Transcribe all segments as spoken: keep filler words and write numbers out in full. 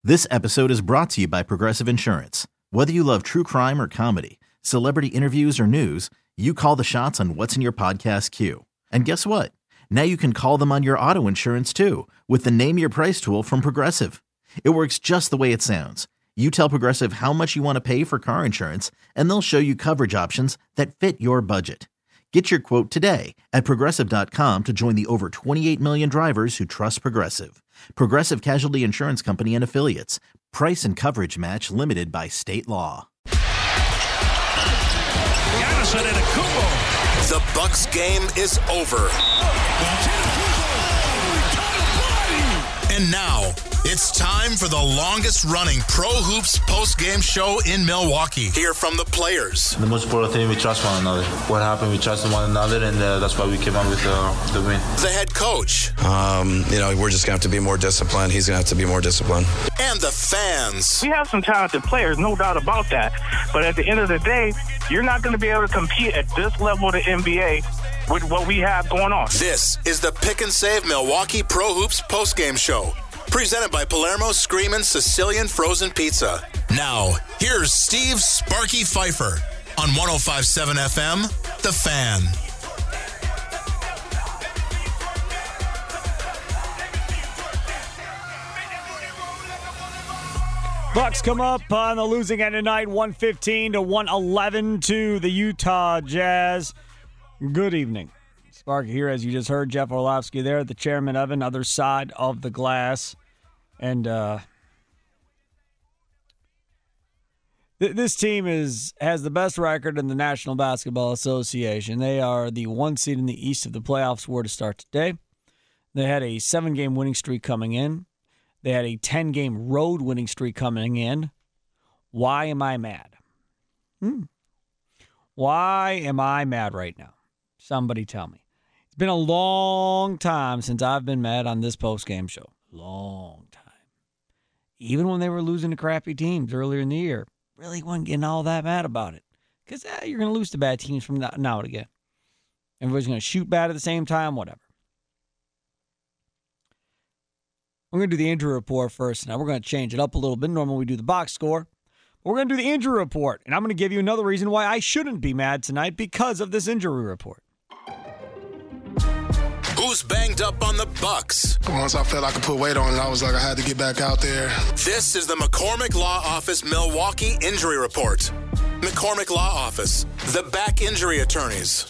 This episode is brought to you by Progressive Insurance. Whether you love true crime or comedy, celebrity interviews or news, you call the shots on what's in your podcast queue. And guess what? Now you can call them on your auto insurance too with the Name Your Price tool from Progressive. It works just the way it sounds. You tell Progressive how much you want to pay for car insurance, and they'll show you coverage options that fit your budget. Get your quote today at Progressive dot com to join the over twenty-eight million drivers who trust Progressive. Progressive Casualty Insurance Company and Affiliates. Price and coverage match limited by state law. Giannis Antetokounmpo. The Bucks game is over. And now, it's time for the longest-running Pro Hoops post-game show in Milwaukee. Hear from the players. The most important thing, we trust one another. What happened, we trust one another, and uh, that's why we came out with uh, the win. The head coach. Um, you know, we're just going to have to be more disciplined. He's going to have to be more disciplined. And the fans. We have some talented players, no doubt about that. But at the end of the day, you're not going to be able to compete at this level of the N B A with what we have going on. This is the Pick and Save Milwaukee Pro Hoops postgame show, presented by Palermo Screamin' Sicilian Frozen Pizza. Now, here's Steve Sparky Pfeiffer on one oh five point seven F M, The Fan. Bucks come up on the losing end tonight, one fifteen to one eleven to the Utah Jazz. Good evening. Sparky here, as you just heard. Jeff Orlovsky there, the chairman of an other side of the glass. And uh, th- this team is has the best record in the National Basketball Association. They are the one seed in the East if the playoffs were to start today. They had a seven-game winning streak coming in. They had a ten-game road winning streak coming in. Why am I mad? Hmm. Why am I mad right now? Somebody tell me. It's been a long time since I've been mad on this post-game show. Long time. Even when they were losing to crappy teams earlier in the year, really wasn't getting all that mad about it. Because eh, you're going to lose to bad teams from now, now and again. Everybody's going to shoot bad at the same time, whatever. We're going to do the injury report first. Now we're going to change it up a little bit. Normally we do the box score. But we're going to do the injury report. And I'm going to give you another reason why I shouldn't be mad tonight because of this injury report. Who's banged up on the Bucks? Once I felt I could put weight on it, I was like, I had to get back out there. This is the McCormick Law Office Milwaukee Injury Report. McCormick Law Office, the back injury attorneys.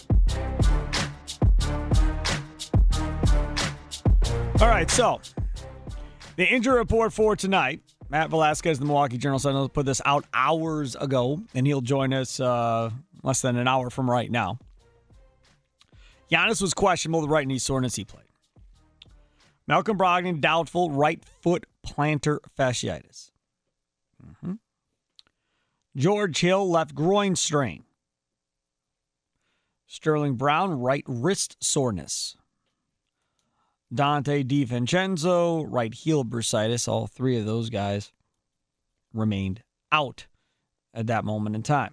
All right, so the injury report for tonight. Matt Velasquez, the Milwaukee Journal-Sentinel, put this out hours ago, and he'll join us uh, less than an hour from right now. Giannis was questionable with right knee soreness. He played. Malcolm Brogdon, doubtful right foot plantar fasciitis. Mm-hmm. George Hill, left groin strain. Sterling Brown, right wrist soreness. Dante DiVincenzo, right heel bursitis. All three of those guys remained out at that moment in time.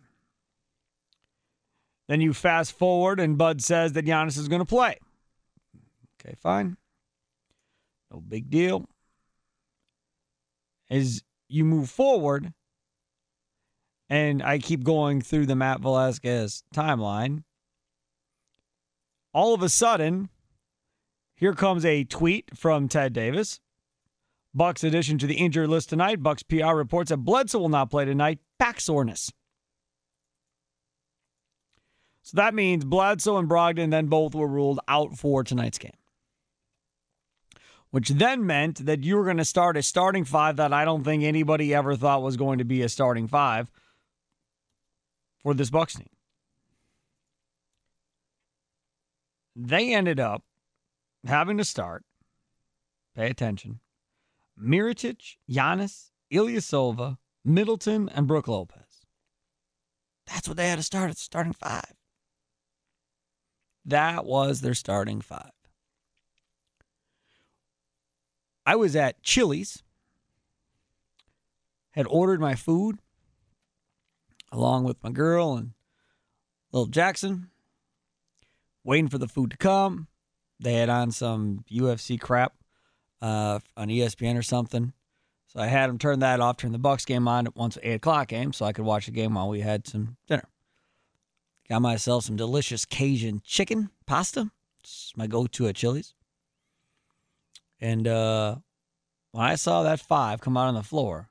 Then you fast forward, and Bud says that Giannis is going to play. Okay, fine. No big deal. As you move forward, and I keep going through the Matt Velasquez timeline, all of a sudden, here comes a tweet from Ted Davis. Bucks addition to the injury list tonight. Bucks P R reports that Bledsoe will not play tonight. Back soreness. So that means Bledsoe and Brogdon then both were ruled out for tonight's game. Which then meant that you were going to start a starting five that I don't think anybody ever thought was going to be a starting five for this Bucks team. They ended up having to start, pay attention, Mirotic, Giannis, Ilyasova, Middleton, and Brook Lopez. That's what they had to start at starting five. That was their starting five. I was at Chili's, had ordered my food along with my girl and little Jackson, waiting for the food to come. They had on some U F C crap uh, on E S P N or something. So I had him turn that off, turn the Bucks game on at once eight o'clock game so I could watch the game while we had some dinner. Got myself some delicious Cajun chicken pasta. It's my go-to at Chili's. And uh, when I saw that five come out on the floor,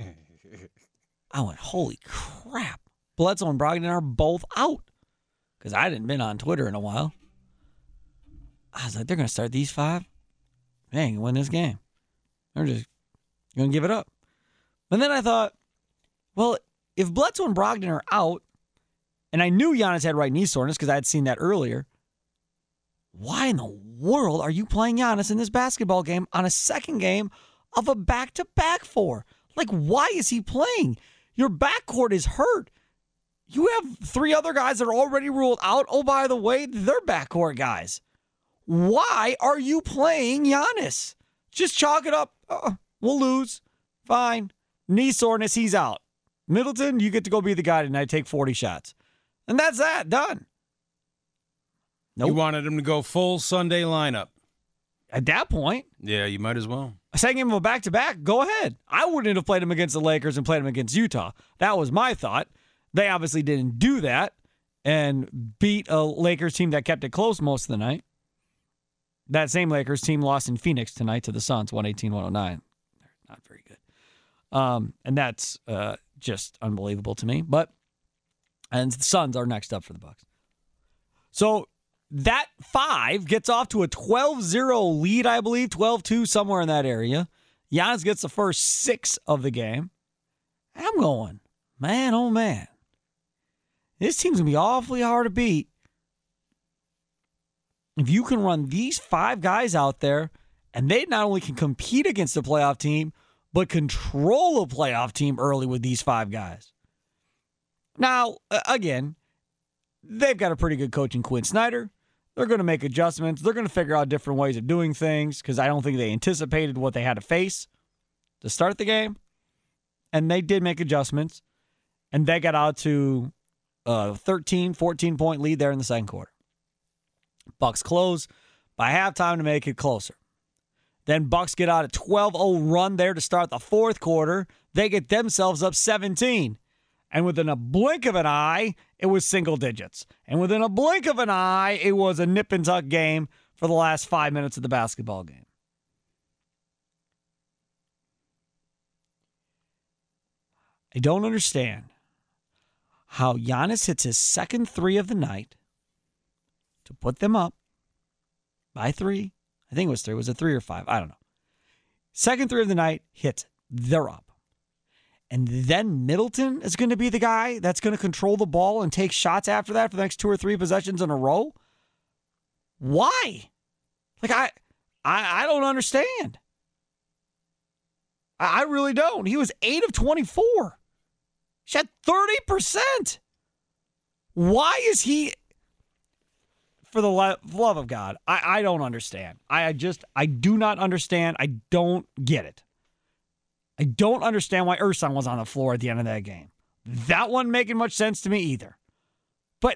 I went, holy crap. Bledsoe and Brogdon are both out. Because I hadn't been on Twitter in a while. I was like, they're going to start these five? They ain't going to win this game. They're just going to give it up. And then I thought, well, if Bledsoe and Brogdon are out, and I knew Giannis had right knee soreness because I had seen that earlier, why in the world are you playing Giannis in this basketball game on a second game of a back-to-back four? Like, why is he playing? Your backcourt is hurt. You have three other guys that are already ruled out. Oh, by the way, they're backcourt guys. Why are you playing Giannis? Just chalk it up. Uh, we'll lose. Fine. Knee soreness, he's out. Middleton, you get to go be the guy tonight, take forty shots. And that's that. Done. Nope. You wanted him to go full Sunday lineup. At that point. Yeah, you might as well. A second game of a back-to-back, go ahead. I wouldn't have played him against the Lakers and played him against Utah. That was my thought. They obviously didn't do that and beat a Lakers team that kept it close most of the night. That same Lakers team lost in Phoenix tonight to the Suns, one eighteen to one oh nine. They're not very good. Um, and that's uh, just unbelievable to me. But, and the Suns are next up for the Bucks. So that five gets off to a twelve zero lead, I believe, twelve two, somewhere in that area. Giannis gets the first six of the game. And I'm going, man, oh man. This team's going to be awfully hard to beat. If you can run these five guys out there, and they not only can compete against a playoff team, but control a playoff team early with these five guys. Now, again, they've got a pretty good coach in Quinn Snyder. They're going to make adjustments. They're going to figure out different ways of doing things because I don't think they anticipated what they had to face to start the game. And they did make adjustments. And they got out to a thirteen, fourteen-point lead there in the second quarter. Bucks close by halftime to make it closer. Then Bucks get out a twelve oh run there to start the fourth quarter. They get themselves up seventeen. And within a blink of an eye, it was single digits. And within a blink of an eye, it was a nip and tuck game for the last five minutes of the basketball game. I don't understand how Giannis hits his second three of the night to put them up by three. I think it was three. Was it three or five? I don't know. Second three of the night, hits. They're up. And then Middleton is going to be the guy that's going to control the ball and take shots after that for the next two or three possessions in a row? Why? Like, I I, I don't understand. I, I really don't. He was eight of twenty-four. He shot thirty percent. Why is he... For the love of God, I, I don't understand. I, I just, I do not understand. I don't get it. I don't understand why Ersan was on the floor at the end of that game. That wasn't making much sense to me either. But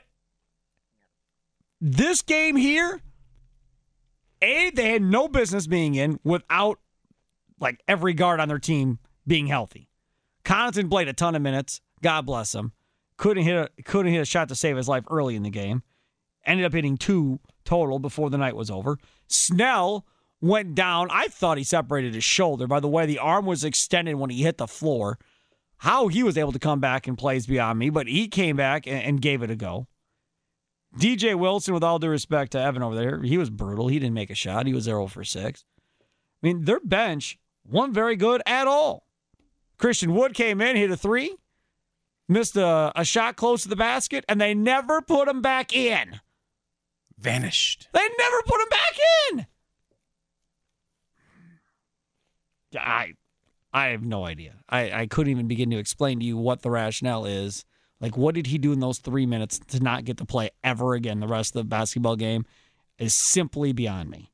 this game here, A, they had no business being in without like every guard on their team being healthy. Connaughton played a ton of minutes. God bless him. Couldn't hit a, couldn't hit a shot to save his life early in the game. Ended up hitting two total before the night was over. Snell went down. I thought he separated his shoulder. By the way, the arm was extended when he hit the floor. How he was able to come back and play is beyond me, but he came back and, and gave it a go. D J Wilson, with all due respect to Evan over there, he was brutal. He didn't make a shot. He was zero for six. I mean, their bench wasn't very good at all. Christian Wood came in, hit a three, missed a, a shot close to the basket, and they never put him back in. Vanished. They never put him back in. I I have no idea. I, I couldn't even begin to explain to you what the rationale is. Like, what did he do in those three minutes to not get to play ever again the rest of the basketball game is simply beyond me.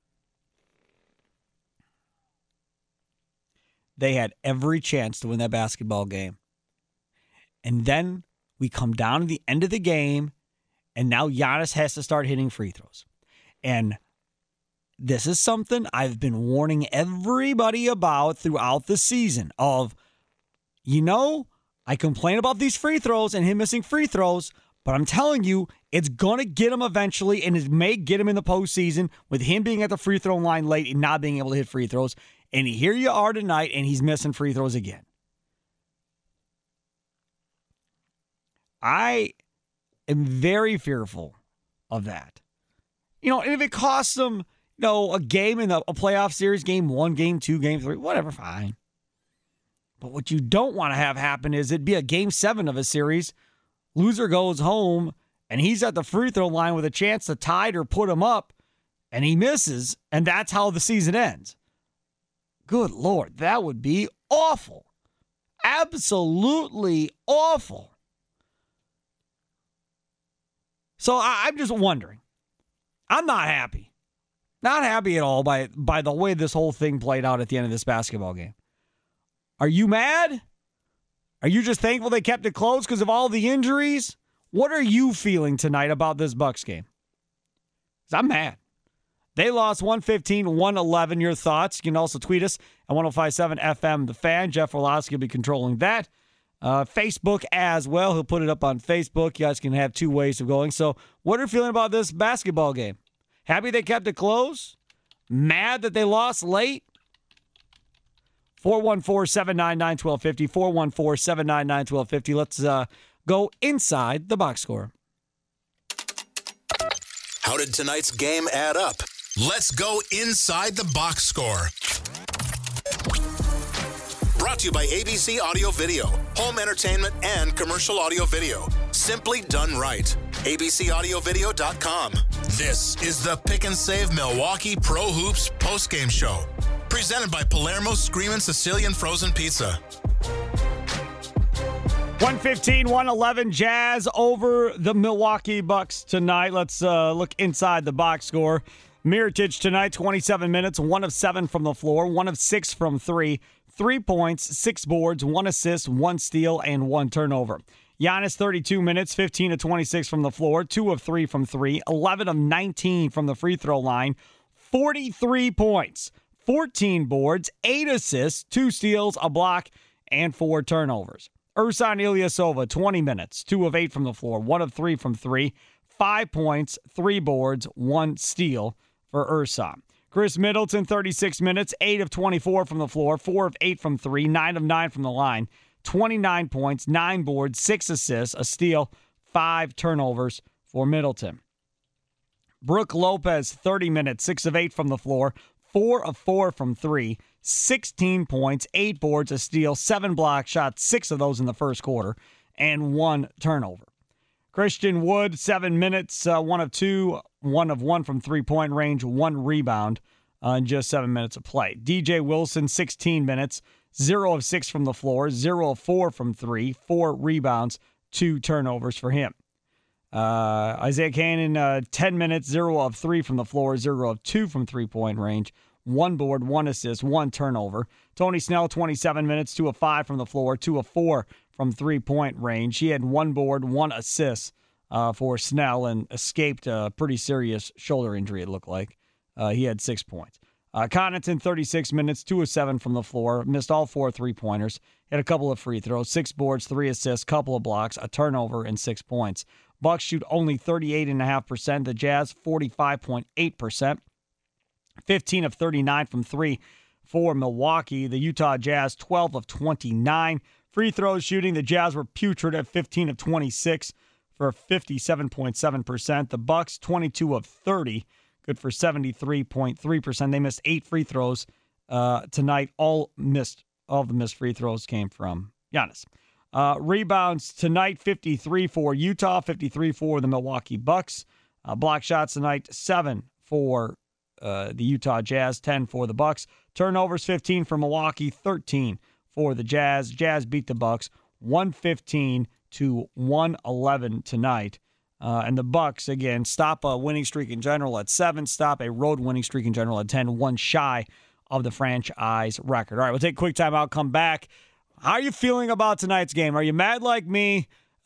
They had every chance to win that basketball game. And then we come down to the end of the game, and now Giannis has to start hitting free throws. And this is something I've been warning everybody about throughout the season of, you know, I complain about these free throws and him missing free throws, but I'm telling you, it's going to get him eventually, and it may get him in the postseason with him being at the free throw line late and not being able to hit free throws. And here you are tonight, and he's missing free throws again. I am very fearful of that. You know, and if it costs them, you know, a game in a, a playoff series, game one, game two, game three, whatever, fine. But what you don't want to have happen is it'd be a game seven of a series. Loser goes home, and he's at the free throw line with a chance to tie it or put him up, and he misses, and that's how the season ends. Good Lord, that would be awful. Absolutely awful. So I, I'm just wondering. I'm not happy. Not happy at all by, by the way this whole thing played out at the end of this basketball game. Are you mad? Are you just thankful they kept it close because of all the injuries? What are you feeling tonight about this Bucks game? Because I'm mad. They lost one fifteen to one eleven. Your thoughts? You can also tweet us at ten fifty-seven F M The Fan. Jeff Orlowski will be controlling that. Uh, Facebook as well. He'll put it up on Facebook. You guys can have two ways of going. So what are you feeling about this basketball game? Happy they kept it close? Mad that they lost late? four one four, seven nine nine, one two five zero. four one four, seven nine nine, one two five zero. Let's uh, go inside the box score. How did tonight's game add up? Let's go inside the box score. Brought to you by A B C Audio Video. Home entertainment and commercial audio video. Simply done right. A B C audio video dot com. This is the Pick and Save Milwaukee Pro Hoops postgame show. Presented by Palermo's Screamin' Sicilian Frozen Pizza. one fifteen, one eleven Jazz over the Milwaukee Bucks tonight. Let's uh, look inside the box score. Mirotic tonight, twenty-seven minutes, one of seven from the floor, one of six from three, three points, six boards, one assist, one steal, and one turnover. Giannis, thirty-two minutes, fifteen of twenty-six from the floor, two of three from three, eleven of nineteen from the free throw line, forty-three points, fourteen boards, eight assists, two steals, a block, and four turnovers. Ersan Ilyasova, twenty minutes, two of eight from the floor, one of three from three, five points, three boards, one steal for Ersan. Chris Middleton, thirty-six minutes, eight of twenty-four from the floor, four of eight from three, nine of nine from the line, twenty-nine points, nine boards, six assists, a steal, five turnovers for Middleton. Brook Lopez, thirty minutes, six of eight from the floor, four of four from three, sixteen points, eight boards, a steal, seven block shots, six of those in the first quarter, and one turnover. Christian Wood, seven minutes, uh, one of two, one of one from three-point range, one rebound uh, in just seven minutes of play. D J Wilson, sixteen minutes, zero of six from the floor, zero of four from three, four rebounds, two turnovers for him. Uh, Isaiah Canaan, uh, ten minutes, zero of three from the floor, zero of two from three-point range, one board, one assist, one turnover. Tony Snell, twenty-seven minutes, two of five from the floor, two of four from three-point range. He had one board, one assist uh, for Snell and escaped a pretty serious shoulder injury, it looked like. Uh, he had six points. Uh, Connaughton, thirty-six minutes, two of seven from the floor, missed all four three-pointers, had a couple of free throws, six boards, three assists, couple of blocks, a turnover, and six points. Bucks shoot only thirty-eight point five percent. The Jazz, forty-five point eight percent. fifteen of thirty-nine from three for Milwaukee. The Utah Jazz, twelve of twenty-nine. Free throws shooting, the Jazz were putrid at fifteen of twenty-six for fifty-seven point seven percent. The Bucks, twenty-two of thirty, good for seventy-three point three percent. They missed eight free throws uh, tonight. All missed. All of the missed free throws came from Giannis. Uh, rebounds tonight, fifty-three for Utah, fifty-three for the Milwaukee Bucks. Uh, block shots tonight, seven for uh, the Utah Jazz, ten for the Bucks. Turnovers, fifteen for Milwaukee, thirteen for the Jazz. Jazz beat the Bucks one fifteen to one eleven tonight. Uh, and the Bucks, again, stop a winning streak in general at seven, stop a road winning streak in general at ten, one shy of the franchise record. All right, we'll take a quick time out, come back. How are you feeling about tonight's game? Are you mad like me?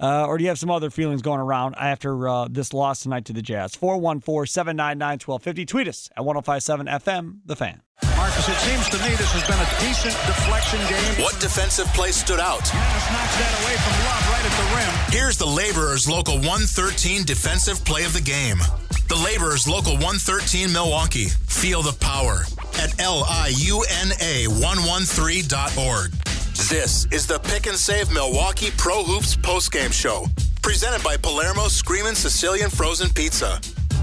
Uh, or do you have some other feelings going around after uh, this loss tonight to the Jazz? four one four, seven nine nine, one two five zero. Tweet us at one oh five seven F M, The Fan. Marcus, it seems to me this has been a decent deflection game. What defensive play stood out? Giannis knocks that away from Love right at the rim. Here's the Laborers Local one thirteen defensive play of the game. The Laborers Local one thirteen Milwaukee. Feel the power at L I U N A one one three dot org. This is the Pick and Save Milwaukee Pro Hoops postgame show, presented by Palermo Screamin' Sicilian Frozen Pizza.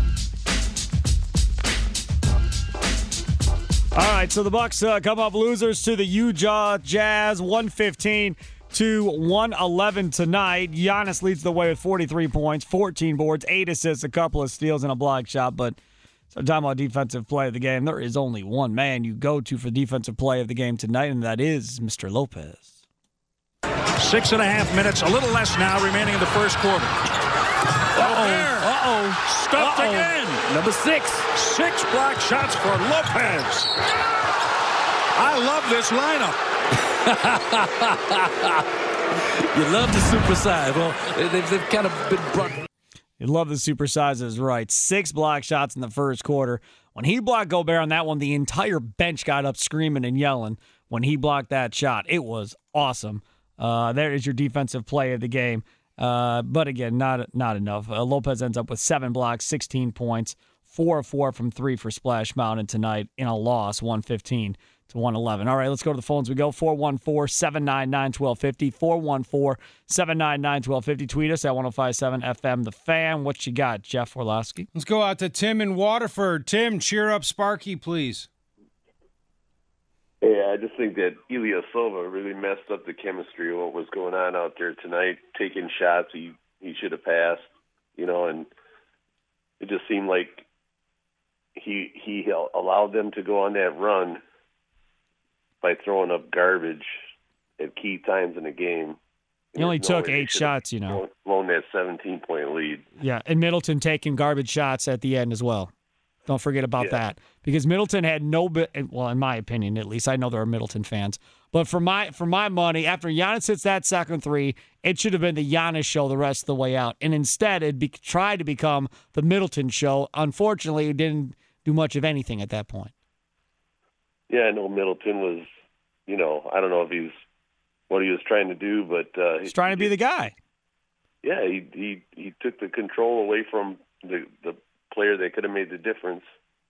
All right, so the Bucks uh, come up losers to the Utah Jazz, one fifteen to one eleven tonight. Giannis leads the way with forty-three points, fourteen boards, eight assists, a couple of steals, and a block shot. But so talking about defensive play of the game, there is only one man you go to for defensive play of the game tonight, and that is Mister Lopez. Six and a half minutes, a little less now, remaining in the first quarter. Uh-oh. Uh-oh. Stuffed Uh-oh. again. Number six. Six block shots for Lopez. I love this lineup. You love the supersize. Well, they've, they've kind of been brought. You love the supersizes, right? Six block shots in the first quarter. When he blocked Gobert on that one, the entire bench got up screaming and yelling when he blocked that shot. It was awesome. Uh, there is your defensive play of the game. Uh, but again, not not enough. Uh, Lopez ends up with seven blocks, sixteen points, four of four from three for Splash Mountain tonight in a loss, one fifteen to one eleven. All right, let's go to the phones. We go four one four, seven nine nine, one two five zero, four one four, seven nine nine, one two five zero. Tweet us at one oh five seven F M, The Fan. What you got, Jeff Orlowski? Let's go out to Tim in Waterford. Tim, cheer up Sparky, please. Yeah, I just think that Ilyasova really messed up the chemistry of what was going on out there tonight, taking shots he, he should have passed, you know, and it just seemed like he he allowed them to go on that run by throwing up garbage at key times in the game. He only took eight shots, you know. Blown that seventeen-point lead. Yeah, and Middleton taking garbage shots at the end as well. Don't forget about yeah. that. Because Middleton had no bit, well, in my opinion, at least, I know there are Middleton fans, but for my for my money, after Giannis hits that second three, it should have been the Giannis show the rest of the way out. And instead, it be, tried to become the Middleton show. Unfortunately, it didn't do much of anything at that point. Yeah, I know Middleton was, you know, I don't know if he's what he was trying to do, but uh, he's trying to be the guy. Yeah, he he he took the control away from the the player that could have made the difference.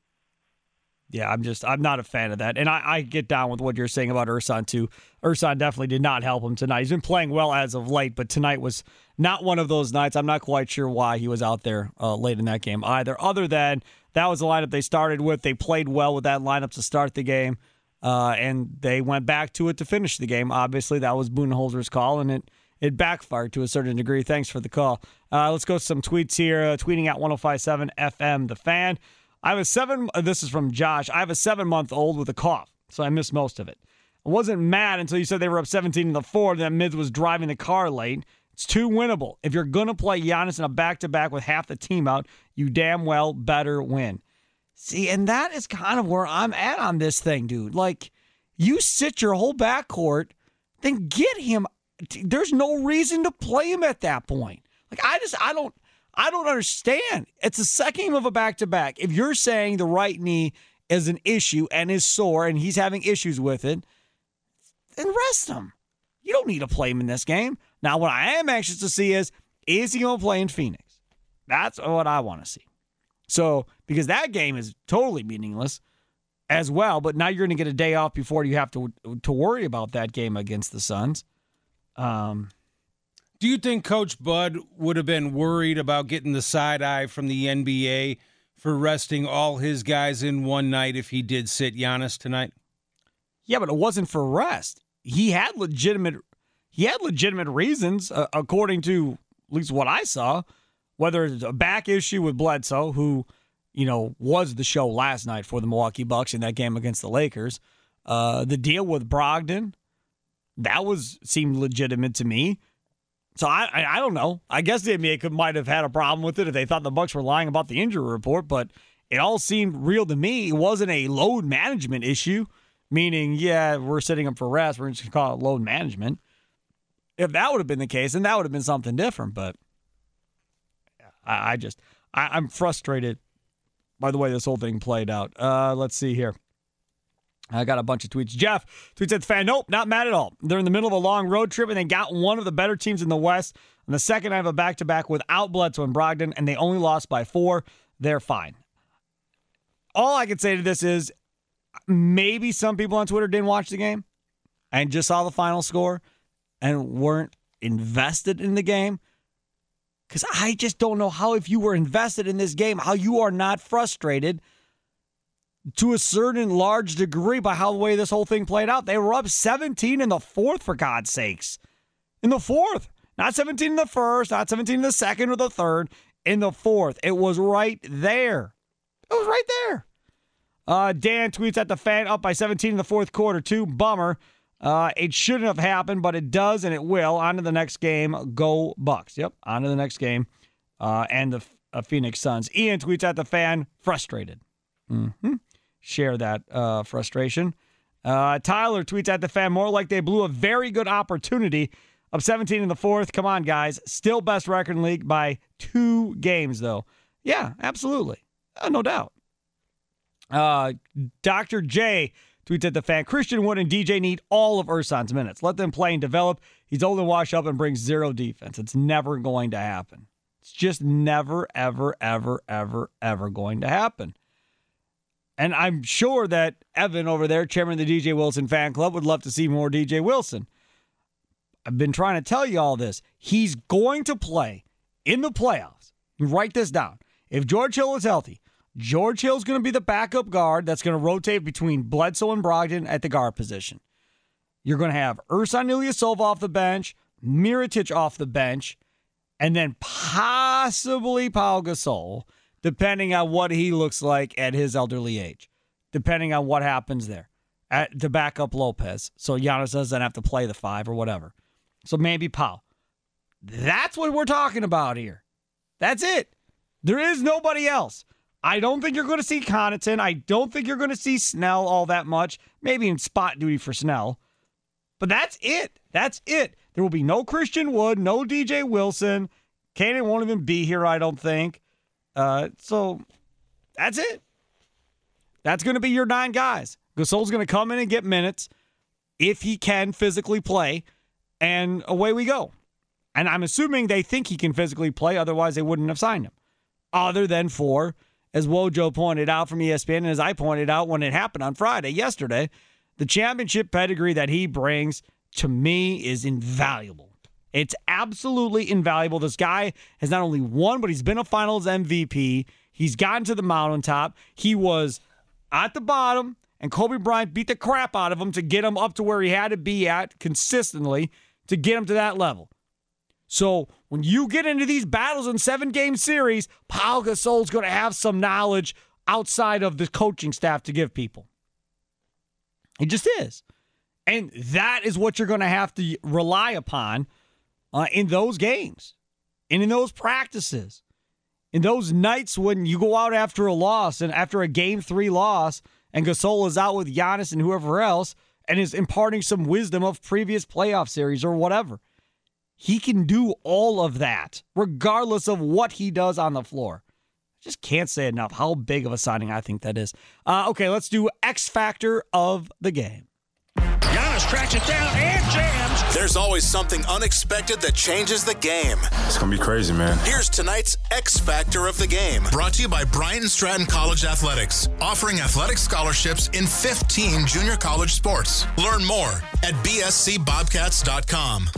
Yeah, I'm just I'm not a fan of that. And I, I get down with what you're saying about Ersan, too. Ersan definitely did not help him tonight. He's been playing well as of late, but tonight was not one of those nights. I'm not quite sure why he was out there uh, late in that game either, other than that was the lineup they started with. They played well with that lineup to start the game, uh, and they went back to it to finish the game. Obviously, that was Budenholzer's call, and it It backfired to a certain degree. Thanks for the call. Uh, let's go to some tweets here. Uh, tweeting at one oh five seven F M, The Fan. I have a seven, uh, this is from Josh. I have a seven-month-old with a cough, so I missed most of it. I wasn't mad until you said they were up seventeen in the fourth, and that Mids was driving the car late. It's too winnable. If you're going to play Giannis in a back-to-back with half the team out, you damn well better win. See, and that is kind of where I'm at on this thing, dude. Like, you sit your whole backcourt, then get him. There's no reason to play him at that point. Like, I just, I don't, I don't understand. It's the second game of a back-to-back. If you're saying the right knee is an issue and is sore and he's having issues with it, then rest him. You don't need to play him in this game. Now, what I am anxious to see is, is he going to play in Phoenix? That's what I want to see. So, because that game is totally meaningless as well, but now you're going to get a day off before you have to to worry about that game against the Suns. Um, Do you think Coach Bud would have been worried about getting the side eye from the N B A for resting all his guys in one night if he did sit Giannis tonight? Yeah, but it wasn't for rest. He had legitimate he had legitimate reasons, uh, according to at least what I saw, whether it's a back issue with Bledsoe, who, you know, was the show last night for the Milwaukee Bucks in that game against the Lakers. Uh, the deal with Brogdon, that was seemed legitimate to me. So I, I I don't know. I guess the N B A could might have had a problem with it if they thought the Bucks were lying about the injury report, but it all seemed real to me. It wasn't a load management issue, meaning, yeah, we're setting up for rest. We're just going to call it load management. If that would have been the case, then that would have been something different. But I, I just, I, I'm frustrated by the way this whole thing played out. Uh, let's see here. I got a bunch of tweets. Jeff tweets at the fan, nope, not mad at all. They're in the middle of a long road trip, and they got one of the better teams in the West. And the second I have a back-to-back without Bledsoe and Brogdon, and they only lost by four. They're fine. All I can say to this is maybe some people on Twitter didn't watch the game and just saw the final score and weren't invested in the game. Because I just don't know how, if you were invested in this game, how you are not frustrated to a certain large degree by how the way this whole thing played out. They were up seventeen in the fourth, for God's sakes. In the fourth. Not seventeen in the first, not seventeen in the second or the third. In the fourth. It was right there. It was right there. Uh, Dan tweets at the fan, up by seventeen in the fourth quarter, too. Bummer. Uh, it shouldn't have happened, but it does, and it will. On to the next game. Go Bucks. Yep, on to the next game. Uh, and the uh, Phoenix Suns. Ian tweets at the fan, frustrated. Mm-hmm. Share that uh, frustration. Uh, Tyler tweets at the fan, more like they blew a very good opportunity. Up seventeen in the fourth. Come on, guys. Still best record in the league by two games, though. Yeah, absolutely. Uh, no doubt. Uh, Doctor J tweets at the fan, Christian Wood and D J need all of Ersan's minutes. Let them play and develop. He's old and washed up and brings zero defense. It's never going to happen. It's just never, ever, ever, ever, ever going to happen. And I'm sure that Evan over there, chairman of the D J Wilson fan club, would love to see more D J Wilson. I've been trying to tell you all this. He's going to play in the playoffs. You write this down. If George Hill is healthy, George Hill's going to be the backup guard that's going to rotate between Bledsoe and Brogdon at the guard position. You're going to have Ersan Ilyasova off the bench, Mirotic off the bench, and then possibly Pau Gasol, depending on what he looks like at his elderly age, depending on what happens there, at, to back up Lopez, so Giannis doesn't have to play the five or whatever. So maybe Pau. That's what we're talking about here. That's it. There is nobody else. I don't think you're going to see Connaughton. I don't think you're going to see Snell all that much, maybe in spot duty for Snell. But that's it. That's it. There will be no Christian Wood, no D J Wilson. Kanan won't even be here, I don't think. Uh, so that's it. That's going to be your nine guys. Gasol's going to come in and get minutes if he can physically play, and away we go. And I'm assuming they think he can physically play, otherwise they wouldn't have signed him. Other than for, as Wojo pointed out from E S P N, and as I pointed out when it happened on Friday, yesterday, the championship pedigree that he brings, to me, is invaluable. It's absolutely invaluable. This guy has not only won, but he's been a finals M V P. He's gotten to the mountaintop. He was at the bottom, and Kobe Bryant beat the crap out of him to get him up to where he had to be at consistently to get him to that level. So when you get into these battles in seven-game series, Pau Gasol's going to have some knowledge outside of the coaching staff to give people. It just is. And that is what you're going to have to rely upon uh, in those games and in those practices. In those nights when you go out after a loss and after a game three loss and Gasol is out with Giannis and whoever else and is imparting some wisdom of previous playoff series or whatever. He can do all of that regardless of what he does on the floor. Just can't say enough how big of a signing I think that is. Uh, okay, let's do X Factor of the game. Giannis tracks it down and jams. There's always something unexpected that changes the game. It's going to be crazy, man. Here's tonight's X Factor of the game. Brought to you by Bryant and Stratton College Athletics. Offering athletic scholarships in fifteen junior college sports. Learn more at b s c bobcats dot com.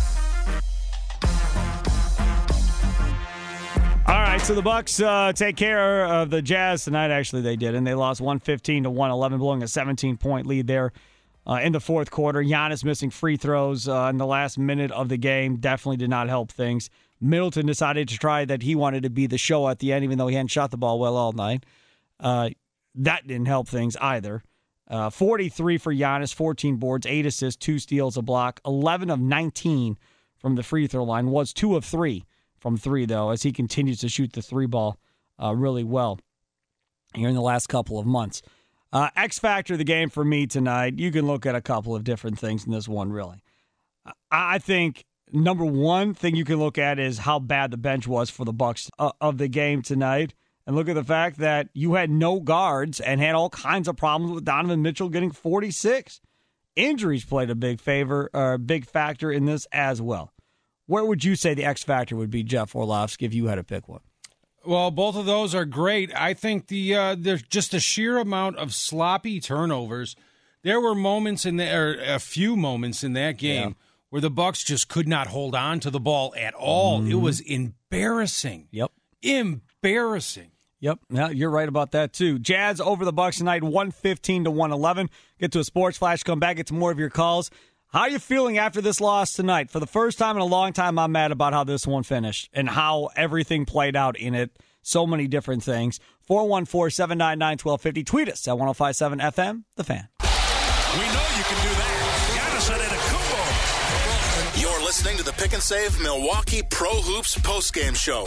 All right, so the Bucks uh, take care of the Jazz tonight. Actually, they did, and they lost one fifteen to one eleven, blowing a seventeen-point lead there uh, in the fourth quarter. Giannis missing free throws uh, in the last minute of the game definitely did not help things. Middleton decided to try that he wanted to be the show at the end, even though he hadn't shot the ball well all night. Uh, that didn't help things either. Uh, forty-three for Giannis, fourteen boards, eight assists, two steals, a block, eleven of nineteen from the free throw line. Was two of three from three, though, as he continues to shoot the three ball uh, really well here in the last couple of months. Uh, X factor of the game for me tonight, you can look at a couple of different things in this one, really. I think number one thing you can look at is how bad the bench was for the Bucks uh, of the game tonight. And look at the fact that you had no guards and had all kinds of problems with Donovan Mitchell getting forty-six. Injuries played a big favor, or a big factor in this as well. Where would you say the X factor would be, Jeff Orlovsky, if you had to pick one? Well, both of those are great. I think the uh, there's just a sheer amount of sloppy turnovers. There were moments in there, a few moments in that game yeah. where the Bucks just could not hold on to the ball at all. Mm-hmm. It was embarrassing. Yep, embarrassing. Yep, yeah, you're right about that, too. Jazz over the Bucks tonight, one fifteen to one eleven. Get to a sports flash, come back, get to more of your calls. How are you feeling after this loss tonight? For the first time in a long time, I'm mad about how this one finished and how everything played out in it. So many different things. four one four, seven nine nine, one two five zero. Tweet us at one oh five seven F M, The Fan. We know you can do that. Giannis Antetokounmpo. You're listening to the Pick and Save Milwaukee Pro Hoops postgame show.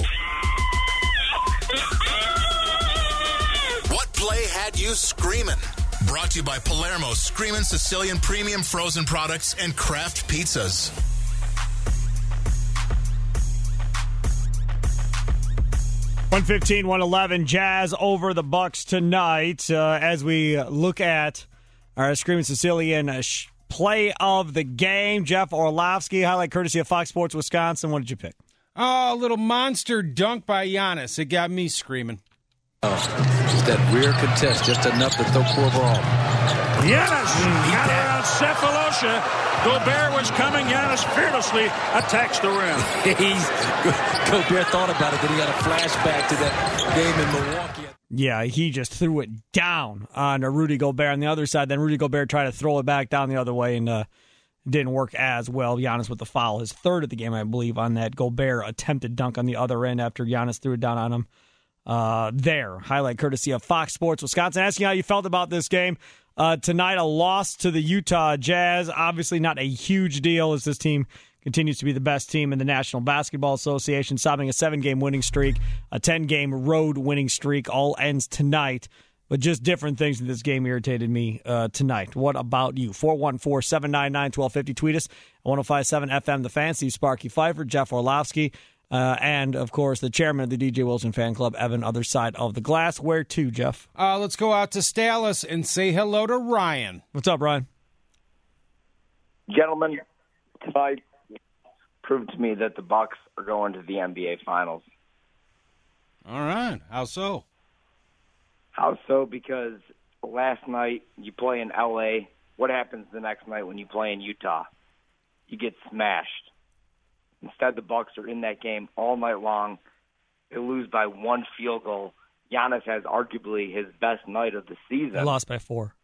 What play had you screaming? Brought to you by Palermo Screamin' Sicilian Premium Frozen Products and Kraft Pizzas. one fifteen, one eleven, Jazz over the Bucks tonight uh, as we look at our Screamin' Sicilian uh, sh- play of the game. Jeff Orlovsky, highlight courtesy of Fox Sports Wisconsin. What did you pick? Oh, a little monster dunk by Giannis. It got me screaming. Oh, just that rear contest, just enough to throw Korver off. Giannis got around Cephalosha. Gobert was coming. Giannis fearlessly attacks the rim. He's Gobert thought about it, then he got a flashback to that game in Milwaukee. Yeah, he just threw it down on Rudy Gobert on the other side. Then Rudy Gobert tried to throw it back down the other way and uh, didn't work as well. Giannis with the foul, his third of the game, I believe, on that Gobert attempted dunk on the other end after Giannis threw it down on him. Uh, there, highlight courtesy of Fox Sports Wisconsin. Asking how you felt about this game uh, tonight. A loss to the Utah Jazz. Obviously not a huge deal as this team continues to be the best team in the National Basketball Association, stopping a seven-game winning streak, a ten-game road winning streak. All ends tonight. But just different things in this game irritated me uh, tonight. What about you? four one four, seven nine nine, one two five zero. Tweet us at one oh five seven F M, The Fan. Steve Sparky Pfeiffer, Jeff Orlovsky. Uh, and, of course, the chairman of the D J Wilson Fan Club, Evan, other side of the glass. Where to, Jeff? Uh, let's go out to Dallas and say hello to Ryan. What's up, Ryan? Gentlemen, tonight proved to me that the Bucks are going to the N B A Finals. All right. How so? How so? Because last night you play in L A. What happens the next night when you play in Utah? You get smashed. Instead, the Bucks are in that game all night long. They lose by one field goal. Giannis has arguably his best night of the season. They lost by four.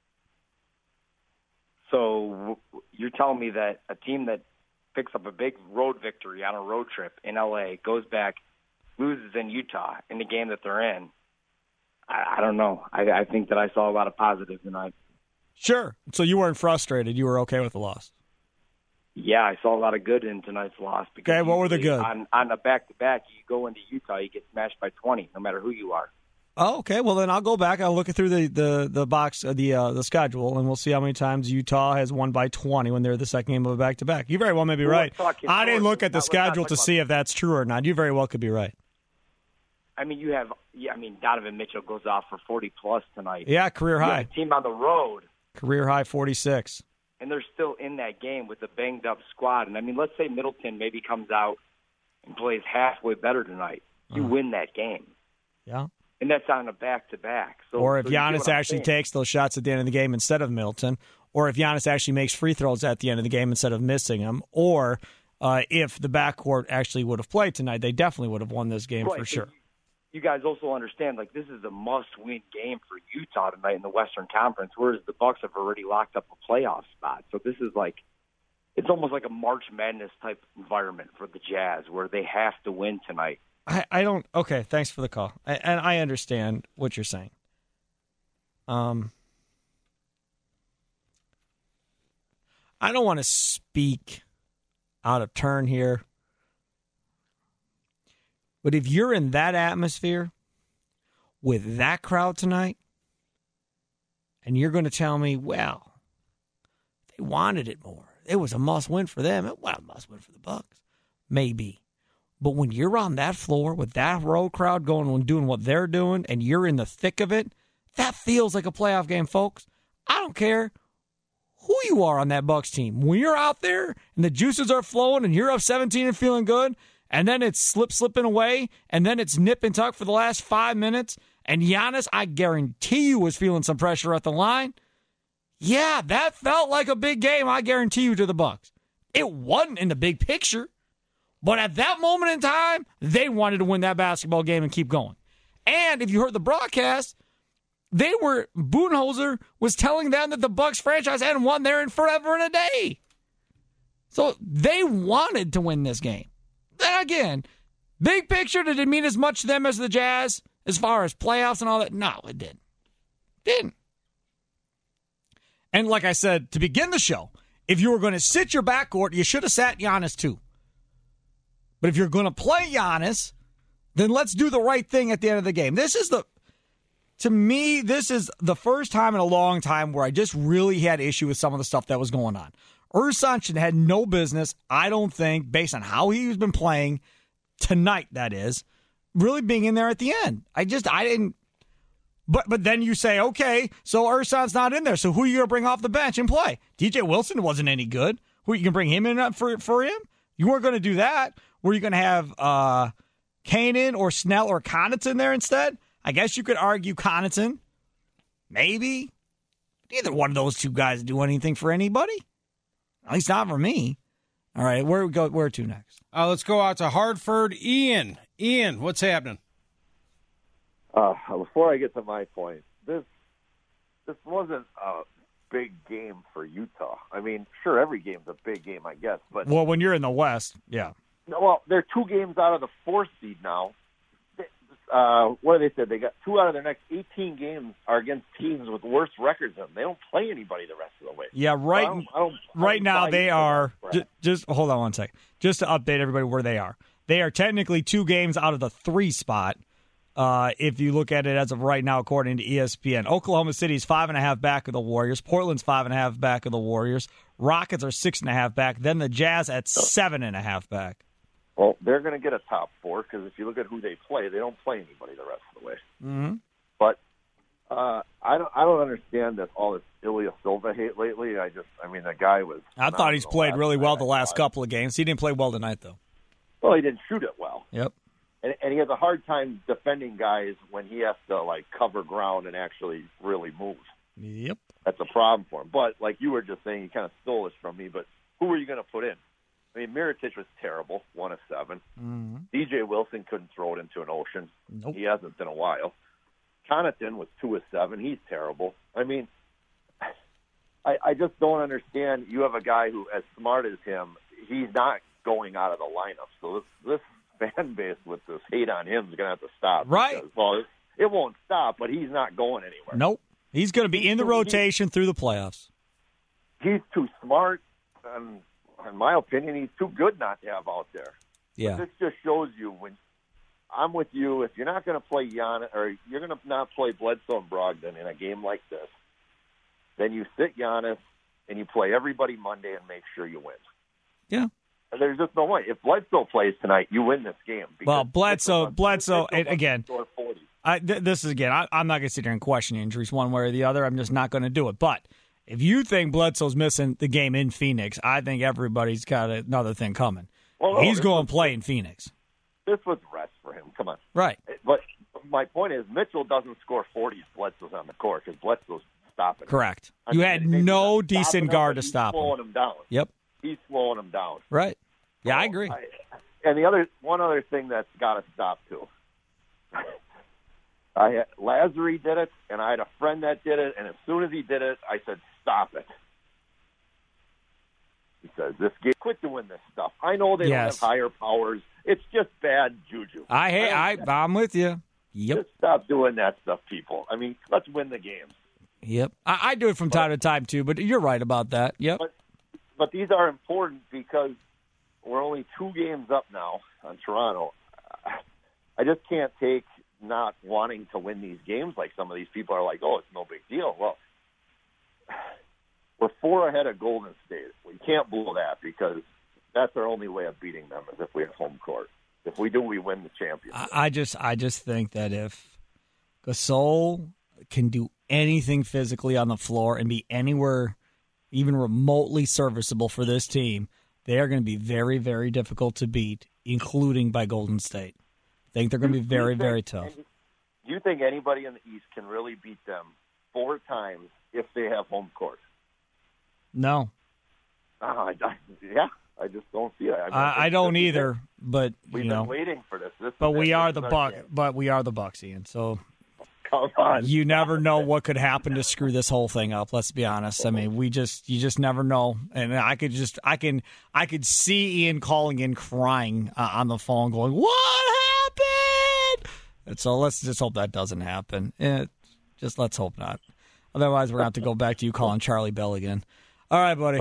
So you're telling me that a team that picks up a big road victory on a road trip in L A, goes back, loses in Utah in the game that they're in, I, I don't know. I, I think that I saw a lot of positives tonight. Sure. So you weren't frustrated. You were okay with the loss. Yeah, I saw a lot of good in tonight's loss. Because okay, what were the good? On, on a back-to-back, you go into Utah, you get smashed by twenty, no matter who you are. Oh, okay. Well, then I'll go back. I'll look through the the the box, uh, the uh, the schedule, and we'll see how many times Utah has won by twenty when they're the second game of a back-to-back. You very well may be right. I didn't look at the schedule to see if that's true or not. You very well could be right. I mean, you have. Yeah, I mean, Donovan Mitchell goes off for forty plus tonight. Yeah, career you high. Have a team on the road. Career high forty-six. And they're still in that game with a banged-up squad. And, I mean, let's say Middleton maybe comes out and plays halfway better tonight. You uh-huh. win that game. Yeah. And that's on a back-to-back. So, or if so Giannis actually saying. takes those shots at the end of the game instead of Middleton, or if Giannis actually makes free throws at the end of the game instead of missing them, or uh, if the backcourt actually would have played tonight, they definitely would have won this game right. for sure. You guys also understand, like, this is a must-win game for Utah tonight in the Western Conference, whereas the Bucks have already locked up a playoff spot. So this is like, it's almost like a March Madness type environment for the Jazz, where they have to win tonight. I, I don't. Okay, thanks for the call, I, and I understand what you're saying. Um, I don't want to speak out of turn here. But if you're in that atmosphere with that crowd tonight, and you're going to tell me, well, they wanted it more. It was a must-win for them. It was a must-win for the Bucks. maybe. But when you're on that floor with that road crowd going and doing what they're doing and you're in the thick of it, that feels like a playoff game, folks. I don't care who you are on that Bucks team. When you're out there and the juices are flowing and you're up seventeen and feeling good, and then it's slip slipping away, and then it's nip and tuck for the last five minutes, and Giannis, I guarantee you, was feeling some pressure at the line. Yeah, that felt like a big game, I guarantee you, to the Bucks. It wasn't in the big picture, but at that moment in time, they wanted to win that basketball game and keep going. And if you heard the broadcast, they were Budenholzer was telling them that the Bucks franchise hadn't won there in forever and a day. So they wanted to win this game. Then again, big picture, did it mean as much to them as the Jazz as far as playoffs and all that? No, it didn't. Didn't. And like I said, to begin the show, if you were going to sit your backcourt, you should have sat Giannis too. But if you're going to play Giannis, then let's do the right thing at the end of the game. This is the, to me, this is the first time in a long time where I just really had issue with some of the stuff that was going on. Ersan had no business, I don't think, based on how he's been playing tonight, that is, really being in there at the end. I just, I didn't, but but then you say, okay, so Ersan's not in there, so who are you going to bring off the bench and play? D J Wilson wasn't any good. Who, you can bring him in for, for him? You weren't going to do that. Were you going to have uh, Kanan or Snell or Connaughton there instead? I guess you could argue Connaughton. Maybe. Neither one of those two guys do anything for anybody. At least not for me. All right, where we go? Where to next? Uh, let's go out to Hartford. Ian. Ian, what's happening? Uh, before I get to my point, this this wasn't a big game for Utah. I mean, sure, every game's a big game, I guess. But well, when you're in the West, yeah. Well, they're two games out of the fourth seed now. Uh, what do they say? They got two out of their next eighteen games are against teams with worse records than them. They don't play anybody the rest of the way. Yeah, right. So I don't, I don't, right I don't now they are. Just, just hold on one second. Just to update everybody where they are. They are technically two games out of the three spot. Uh, if you look at it as of right now, according to E S P N, Oklahoma City is five and a half back of the Warriors. Portland's five and a half back of the Warriors. Rockets are six and a half back. Then the Jazz at seven and a half back. Well, they're going to get a top four because if you look at who they play, they don't play anybody the rest of the way. Mm-hmm. But uh, I don't, I don't understand this all this Ilya Silva hate lately. I just, I mean, the guy was. I thought he's played really well the last couple of games. He didn't play well tonight, though. Well, he didn't shoot it well. Yep. And, and he has a hard time defending guys when he has to like cover ground and actually really move. Yep. That's a problem for him. But like you were just saying, you kind of stole this from me. But who are you going to put in? I mean, Mirotic was terrible, one of seven. Mm-hmm. D J Wilson couldn't throw it into an ocean. Nope. He hasn't in a while. Connaughton was two of seven. He's terrible. I mean, I, I just don't understand. You have a guy who, as smart as him, he's not going out of the lineup. So this, this fan base with this hate on him is going to have to stop. Right. Because, well, it, it won't stop, but he's not going anywhere. Nope. He's going to be in the rotation through the playoffs. He's too smart, and in my opinion, he's too good not to have out there. Yeah. But this just shows you when I'm with you. If you're not going to play Giannis, or you're going to not play Bledsoe and Brogdon in a game like this, then you sit Giannis and you play everybody Monday and make sure you win. Yeah. And there's just no way. If Bledsoe plays tonight, you win this game. Well, Bledsoe, Bledsoe, and again, score forty. I, th- this is again. I, I'm not going to sit here and question injuries one way or the other. I'm just not going to do it. But if you think Bledsoe's missing the game in Phoenix, I think everybody's got another thing coming. Well, no, He's going was, to play in Phoenix. This was rest for him. Come on. Right. But my point is, Mitchell doesn't score forty if Bledsoe's on the court because Bledsoe's stopping him. Correct. I you mean, had maybe no not decent him, guard to he's stop him. slowing him down. Yep. He's slowing him down. Right. Yeah, so I agree. I, and the other one other thing that's got to stop too. I had, Lazary did it, and I had a friend that did it, and as soon as he did it, I said, "Stop it." He says, "This game, quit doing this stuff. I know they Yes. don't have higher powers. It's just bad juju." I hate. I, I'm with you. Yep. Just stop doing that stuff, people. I mean, let's win the games. Yep. I, I do it from time to time too, but you're right about that. Yep. But, but these are important because we're only two games up now on Toronto. I just can't take not wanting to win these games like some of these people are like, oh, it's no big deal. Well, we're four ahead of Golden State. We can't blow that because that's our only way of beating them is if we have home court. If we do, we win the championship. I, I just, I just think that if Gasol can do anything physically on the floor and be anywhere even remotely serviceable for this team, they are going to be very, very difficult to beat, including by Golden State. I think they're going to be very, think, very tough. Do you think anybody in the East can really beat them four times if they have home court? No. Uh, I, I, yeah, I just don't see it. I, mean, I, I don't either, but we've you know, been waiting for this. this but we are this the Buck. But we are the Bucks, Ian. So come on, you never know what could happen to screw this whole thing up. Let's be honest. I mean, we just you just never know. And I could just I can I could see Ian calling in, crying uh, on the phone, going, "What happened?" And so let's just hope that doesn't happen. It, just let's hope not. Otherwise, we're gonna have to go back to you calling Charlie Bell again. All right, buddy.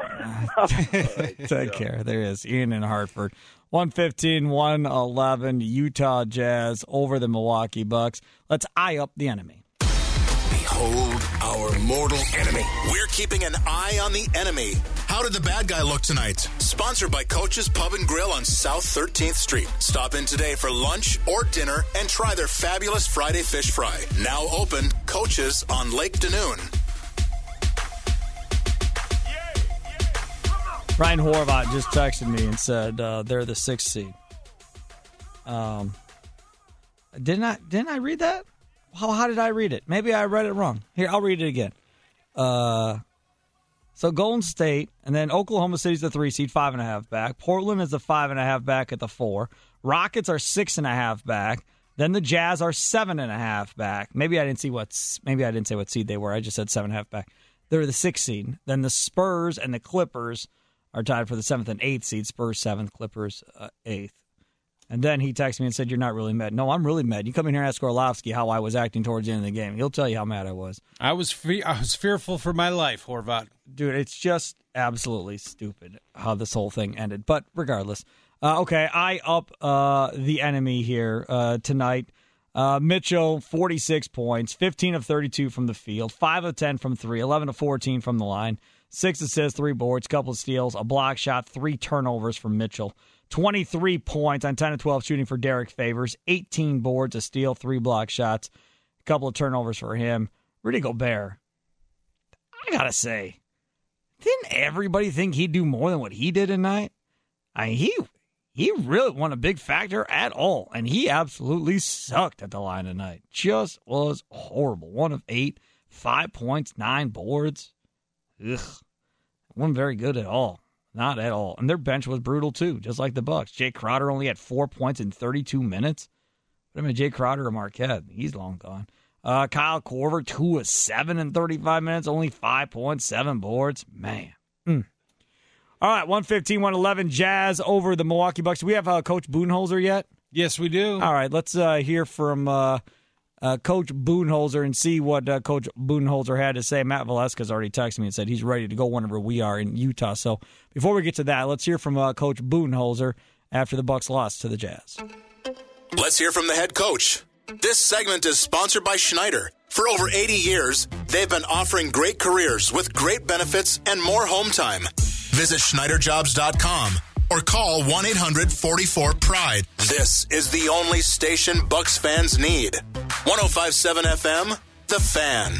Take care. There is Ian in Hartford. one fifteen, one eleven, Utah Jazz over the Milwaukee Bucks. Let's eye up the enemy. Behold our mortal enemy. We're keeping an eye on the enemy. How did the bad guy look tonight? Sponsored by Coach's Pub and Grill on South thirteenth Street. Stop in today for lunch or dinner and try their fabulous Friday fish fry. Now open, Coach's on Lake Danoon. Ryan Horvat just texted me and said uh, they're the sixth seed. Um, didn't I? Didn't I read that? How how did I read it? Maybe I read it wrong. Here, I'll read it again. Uh, so Golden State, and then Oklahoma City's the three seed, five and a half back. Portland is the five and a half back at the four. Rockets are six and a half back. Then the Jazz are seven and a half back. Maybe I didn't see what. Maybe I didn't say what seed they were. I just said seven and a half back. They're the sixth seed. Then the Spurs and the Clippers are tied for the seventh and eighth seed. Spurs seventh, Clippers uh, eighth. And then he texted me and said, "You're not really mad." No, I'm really mad. You come in here and ask Orlovsky how I was acting towards the end of the game. He'll tell you how mad I was. I was fe- I was fearful for my life, Horvat. Dude, it's just absolutely stupid how this whole thing ended. But regardless, uh, okay, I up uh, the enemy here uh, tonight. Uh, Mitchell, forty-six points, fifteen of thirty-two from the field, five of ten from three, eleven of fourteen from the line. Six assists, three boards, couple of steals, a block shot, three turnovers from Mitchell. twenty-three points on ten of twelve shooting for Derek Favors. eighteen boards, a steal, three block shots, a couple of turnovers for him. Rudy Gobert, I got to say, didn't everybody think he'd do more than what he did tonight? I mean, he, he really wasn't a big factor at all, and he absolutely sucked at the line tonight. Just was horrible. One of eight, five points, nine boards. Ugh, wasn't very good at all. Not at all. And their bench was brutal, too, just like the Bucks. Jay Crowder only had four points in thirty-two minutes. But I mean, Jay Crowder or Marquette, he's long gone. Uh, Kyle Korver, two of seven in thirty-five minutes, only five points, seven boards. Man. Mm. All right, one fifteen, one eleven, Jazz over the Milwaukee Bucks. Do we have uh, Coach Budenholzer yet? Yes, we do. All right, let's uh, hear from uh, uh, Coach Budenholzer and see what uh, Coach Budenholzer had to say. Matt Valeska's already texted me and said he's ready to go whenever we are in Utah. So before we get to that, let's hear from uh, Coach Budenholzer after the Bucks lost to the Jazz. Let's hear from the head coach. This segment is sponsored by Schneider. For over eighty years, they've been offering great careers with great benefits and more home time. Visit Schneider Jobs dot com or call one eight hundred, four four, PRIDE. This is the only station Bucks fans need. one oh five point seven F M, The Fan.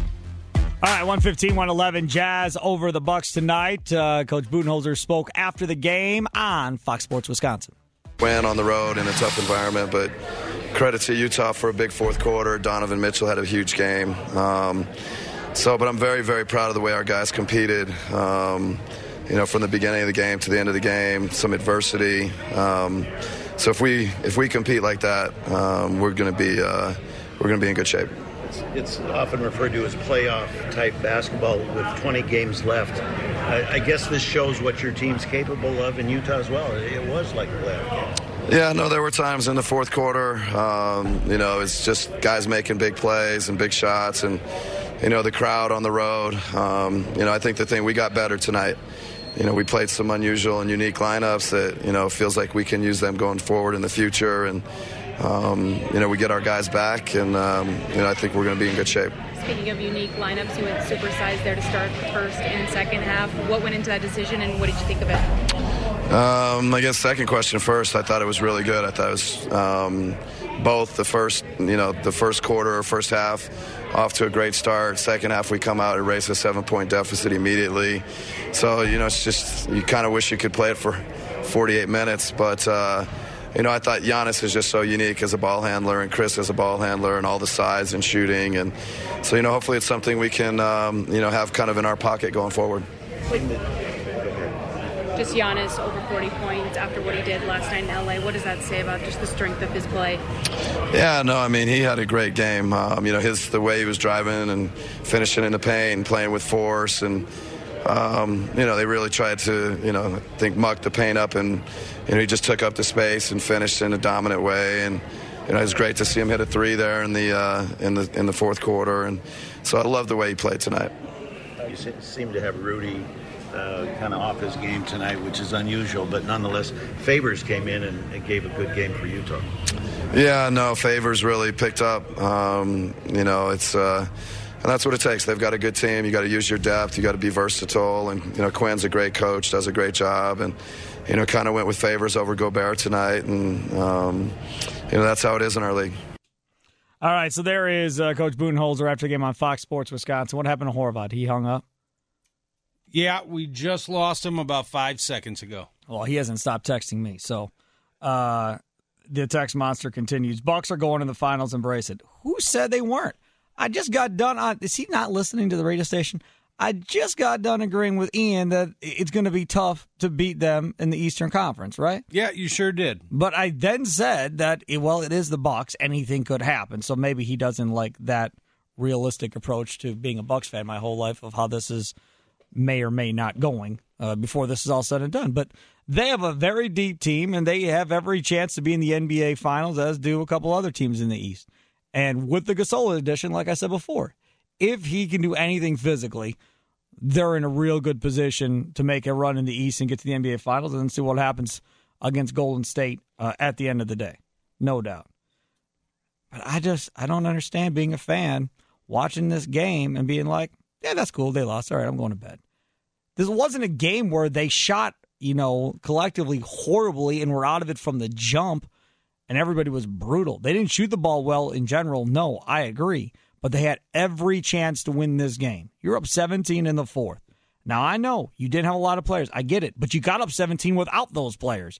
All right, one fifteen, one eleven, Jazz over the Bucks tonight. Uh, Coach Budenholzer spoke after the game on Fox Sports Wisconsin. Win on the road in a tough environment, but credit to Utah for a big fourth quarter. Donovan Mitchell had a huge game. Um, so, but I'm very, very proud of the way our guys competed. Um, you know, from the beginning of the game to the end of the game, some adversity. Um, so if we if we compete like that, um, we're going to be uh, we're going to be in good shape. It's often referred to as playoff-type basketball with twenty games left. I, I guess this shows what your team's capable of in Utah as well. It was like a playoff game. Yeah, no, there were times in the fourth quarter, um, you know, it's just guys making big plays and big shots and, you know, the crowd on the road. Um, you know, I think the thing, we got better tonight. You know, we played some unusual and unique lineups that, you know, feels like we can use them going forward in the future. And, um, you know, we get our guys back, and, um, you know, I think we're going to be in good shape. Speaking of unique lineups, you went supersized there to start the first and second half. What went into that decision, and what did you think of it? Um, I guess second question first. I thought it was really good. I thought it was um, both the first, you know, the first quarter, first half, off to a great start. Second half, we come out and raise a seven-point deficit immediately. So, you know, it's just you kind of wish you could play it for forty-eight minutes. But, uh, you know, I thought Giannis is just so unique as a ball handler, and Chris as a ball handler, and all the size and shooting. And so, you know, hopefully it's something we can, um, you know, have kind of in our pocket going forward. Just Giannis over forty points after what he did last night in L A. What does that say about just the strength of his play? Yeah, no, I mean, he had a great game. Um, you know, his the way he was driving and finishing in the paint, playing with force, and um, you know, they really tried to, you know, I think muck the paint up, and you know, he just took up the space and finished in a dominant way. And you know, it was great to see him hit a three there in the uh, in the in the fourth quarter. And so I love the way he played tonight. You seem to have Rudy Uh, kind of off his game tonight, which is unusual, but nonetheless, Favors came in and, and gave a good game for Utah. Yeah, no, Favors really picked up. Um, you know, it's uh, and that's what it takes. They've got a good team. You got to use your depth. You got to be versatile. And you know, Quinn's a great coach, does a great job, and you know, kind of went with Favors over Gobert tonight, and um, you know, that's how it is in our league. All right, so there is uh, Coach Budenholzer after the game on Fox Sports Wisconsin. What happened to Horvath? He hung up. Yeah, we just lost him about five seconds ago. Well, he hasn't stopped texting me. So uh, the text monster continues. Bucks are going to the finals. Embrace it. Who said they weren't? I just got done on. Is he not listening to the radio station? I just got done agreeing with Ian that it's going to be tough to beat them in the Eastern Conference, right? Yeah, you sure did. But I then said that, well, it is the Bucks. Anything could happen. So maybe he doesn't like that realistic approach to being a Bucks fan my whole life of how this is may or may not going uh, before this is all said and done. But they have a very deep team, and they have every chance to be in the N B A Finals, as do a couple other teams in the East. And with the Gasol addition, like I said before, if he can do anything physically, they're in a real good position to make a run in the East and get to the N B A Finals and see what happens against Golden State uh, at the end of the day. No doubt. But I just, I don't understand being a fan, watching this game and being like, yeah, that's cool. They lost. All right, I'm going to bed. This wasn't a game where they shot, you know, collectively horribly and were out of it from the jump and everybody was brutal. They didn't shoot the ball well in general. No, I agree. But they had every chance to win this game. You're up seventeen in the fourth. Now, I know you didn't have a lot of players. I get it. But you got up seventeen without those players.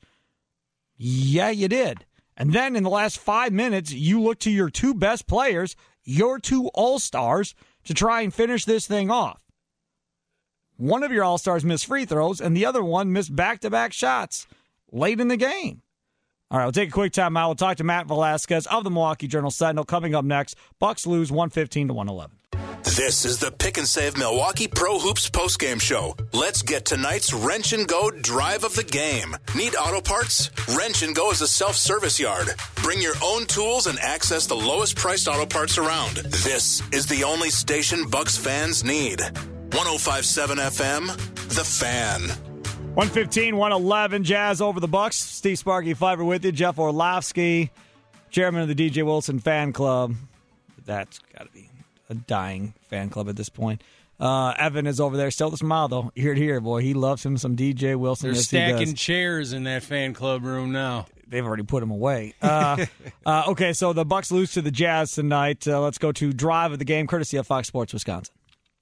Yeah, you did. And then in the last five minutes, you look to your two best players, your two all-stars, to try and finish this thing off. One of your all-stars missed free throws, and the other one missed back-to-back shots late in the game. All right, we'll take a quick time out. We'll talk to Matt Velasquez of the Milwaukee Journal-Sentinel. Coming up next, Bucks lose one fifteen to one eleven. This is the Pick and Save Milwaukee Pro Hoops postgame show. Let's get tonight's Wrench and Go drive of the game. Need auto parts? Wrench and Go is a self-service yard. Bring your own tools and access the lowest priced auto parts around. This is the only station Bucks fans need. one oh five point seven F M, The Fan. one fifteen, one eleven, Jazz over the Bucks. Steve Sparky Pfeiffer with you. Jeff Orlovsky, chairman of the D J Wilson fan club. That's got to be a dying fan club at this point. Uh, Evan is over there. Still the smile, though. Ear to ear, boy. He loves him some D J Wilson. They're yes, stacking chairs in that fan club room now. They've already put him away. Uh, uh, okay, so the Bucks lose to the Jazz tonight. Uh, let's go to drive of the game, courtesy of Fox Sports Wisconsin.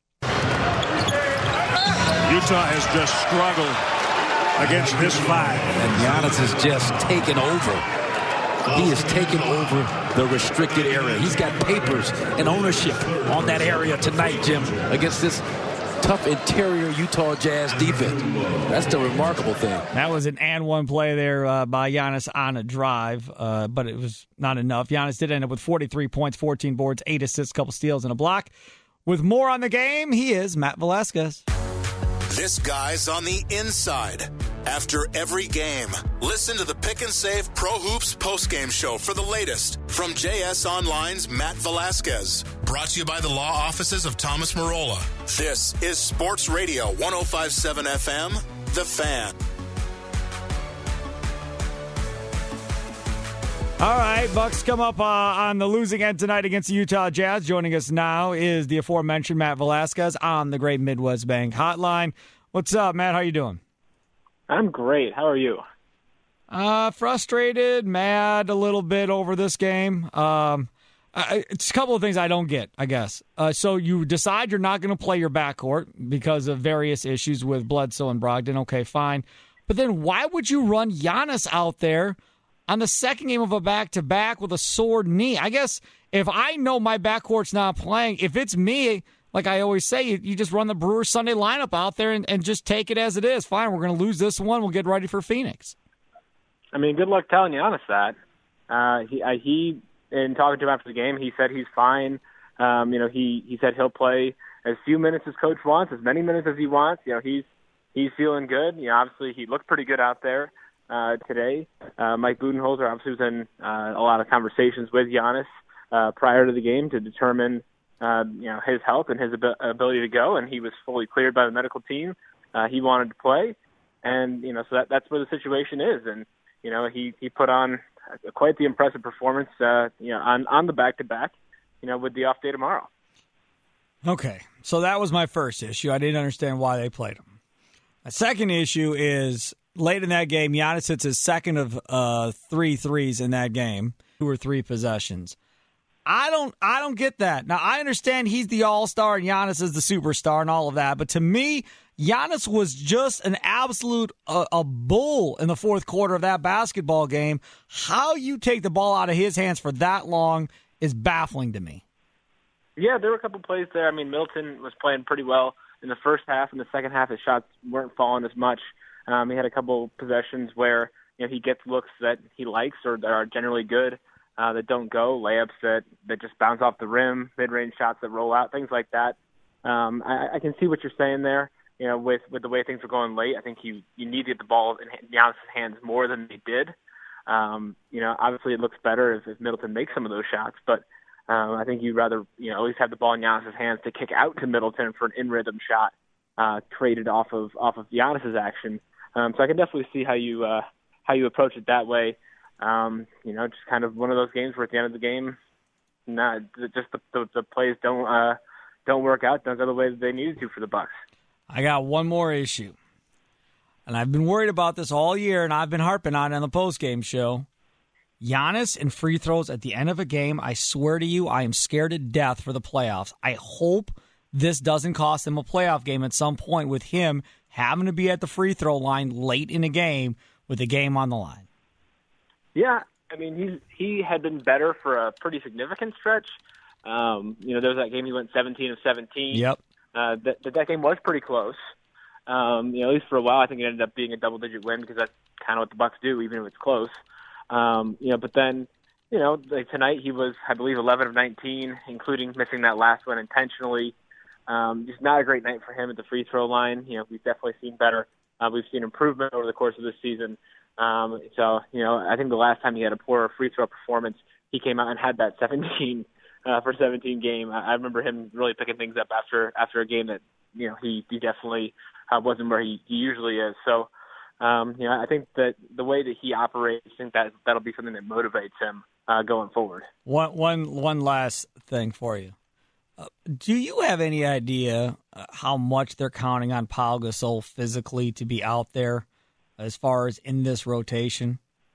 Utah has just struggled against this five. And Giannis has just taken over. He has taken over the restricted area. He's got papers and ownership on that area tonight, Jim, against this tough interior Utah Jazz defense. That's the remarkable thing. That was an and one play there uh, by Giannis on a drive, uh, but it was not enough. Giannis did end up with forty-three points, fourteen boards, eight assists, a couple steals, and a block. With more on the game, he is Matt Velasquez. This guy's on the inside. After every game, listen to the Pick and Save Pro Hoops postgame show for the latest from J S Online's Matt Velasquez. Brought to you by the law offices of Thomas Marola. This is Sports Radio one oh five point seven F M, The Fan. All right, Bucks come up uh, on the losing end tonight against the Utah Jazz. Joining us now is the aforementioned Matt Velasquez on the Great Midwest Bank Hotline. What's up, Matt? How you doing? I'm great. How are you? Uh, frustrated, mad a little bit over this game. Um, I, it's a couple of things I don't get, I guess. Uh, so you decide you're not going to play your backcourt because of various issues with Bledsoe and Brogdon. Okay, fine. But then why would you run Giannis out there on the second game of a back-to-back with a sore knee? I guess if I know my backcourt's not playing, if it's me, like I always say, you, you just run the Brewers Sunday lineup out there and, and just take it as it is. Fine, we're going to lose this one. We'll get ready for Phoenix. I mean, good luck telling Giannis that. Uh, he, uh, he, in talking to him after the game, he said he's fine. Um, you know, he, he said he'll play as few minutes as coach wants, as many minutes as he wants. You know, he's he's feeling good. You know, obviously he looked pretty good out there uh, today. Uh, Mike Budenholzer obviously was in uh, a lot of conversations with Giannis uh, prior to the game to determine, uh, you know, his health and his ab- ability to go, and he was fully cleared by the medical team. Uh, he wanted to play, and you know, so that, that's where the situation is. And you know, he, he put on quite the impressive performance, uh, you know, on, on the back-to-back, you know, with the off day tomorrow. Okay, so that was my first issue. I didn't understand why they played him. My second issue is late in that game, Giannis hits his second of uh, three threes in that game, two or three possessions. I don't, I don't get that. Now, I understand he's the all-star and Giannis is the superstar and all of that, but to me, Giannis was just an absolute uh, a bull in the fourth quarter of that basketball game. How you take the ball out of his hands for that long is baffling to me. Yeah, there were a couple plays there. I mean, Middleton was playing pretty well in the first half. In the second half, his shots weren't falling as much. Um, he had a couple possessions where you know he gets looks that he likes or that are generally good uh, that don't go, layups that, that just bounce off the rim, mid-range shots that roll out, things like that. Um, I, I can see what you're saying there. You know, with, with the way things were going late, I think you you need to get the ball in Giannis' hands more than they did. Um, you know, obviously it looks better if, if Middleton makes some of those shots, but um, I think you'd rather you know at least have the ball in Giannis' hands to kick out to Middleton for an in-rhythm shot uh, created off of off of Giannis' action. Um, so I can definitely see how you uh, how you approach it that way. Um, you know, just kind of one of those games where at the end of the game, not just the, the, the plays don't uh, don't work out, don't go the way that they needed to for the Bucks. I got one more issue, and I've been worried about this all year, and I've been harping on it on the postgame show. Giannis and free throws at the end of a game, I swear to you, I am scared to death for the playoffs. I hope this doesn't cost him a playoff game at some point with him having to be at the free throw line late in a game with the game on the line. Yeah, I mean, he's, he had been better for a pretty significant stretch. Um, you know, there was that game he went seventeen of seventeen. Yep. Uh, that, that game was pretty close. Um, you know, at least for a while, I think it ended up being a double-digit win because that's kind of what the Bucks do, even if it's close. Um, you know, but then, you know, like tonight he was, I believe, eleven of nineteen, including missing that last one intentionally. Um, just not a great night for him at the free throw line. You know, we've definitely seen better. Uh, we've seen improvement over the course of this season. Um, so, you know, I think the last time he had a poor free throw performance, he came out and had that seventeen uh, for seventeen game. I, I remember him really picking things up after after a game that, you know, he, he definitely uh, wasn't where he, he usually is. So, um, you know, I think that the way that he operates, I think that that'll be something that motivates him uh, going forward. One, one, one last thing for you. Uh, do you have any idea uh, how much they're counting on Pau Gasol physically to be out there as far as in this rotation?